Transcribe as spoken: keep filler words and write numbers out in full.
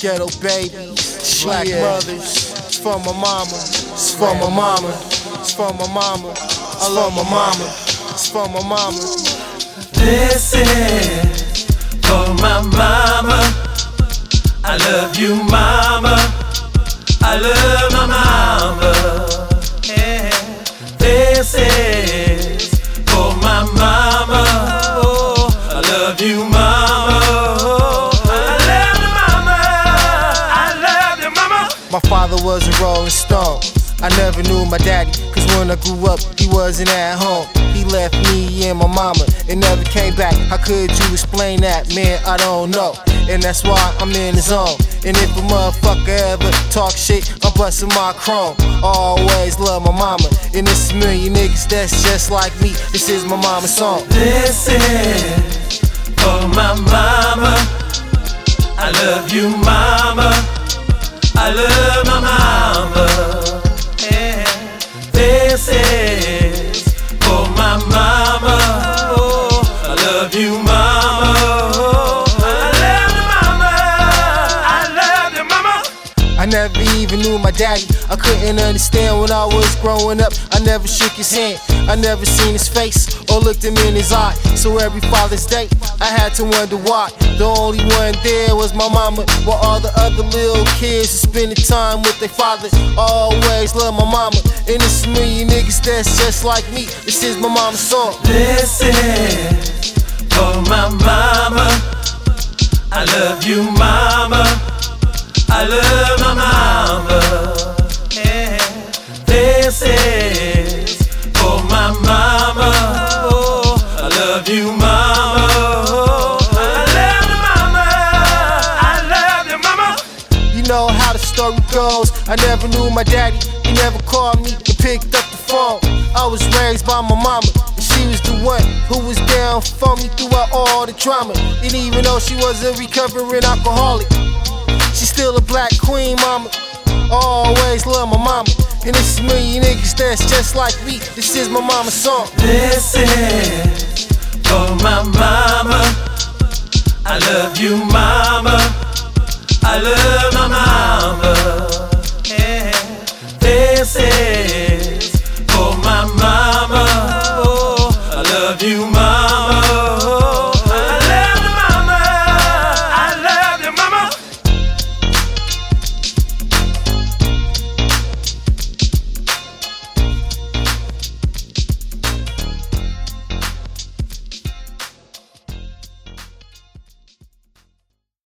Ghetto babies, black mothers. It's for my mama, it's for my mama, it's for my mama, it's for my mama, it's for my mama. This is for my mama. I love you, mama. I love my mama. Yeah. This is for my mama. Oh, I love you, mama. I love you, mama. I love you, mama. My father was a Rolling Stone. I never knew my daddy, cause when I grew up, he wasn't at home. He left me and my mama and never came back. How could you explain that, man? I don't know. And that's why I'm in the zone. And if a motherfucker ever talk shit, I'm busting my chrome. Always love my mama. And it's a million niggas that's just like me. This is my mama's song. This is for my mama. I love you, mama. I love my mama. Yeah. This is for my mama. Oh, I love you, mama. I never even knew my daddy. I couldn't understand when I was growing up. I never shook his hand, I never seen his face or looked him in his eye. So every Father's Day, I had to wonder why. The only one there was my mama, while all the other little kids are spending time with their father. I always love my mama, and it's a million niggas that's just like me. This is my mama's song. This is for my mama. I love you, mama. I love my mama. Yeah. This is for my mama. Oh, I love you, mama. I love you, mama. I love you, mama. You know how the story goes. I never knew my daddy. He never called me and picked up the phone. I was raised by my mama, and she was the one who was down for me throughout all the drama. And even though she was a recovering alcoholic, she's still a black queen, mama. Always love my mama. And it's a million niggas that's just like me. This is my mama's song. This is for my mama. I love you, mama.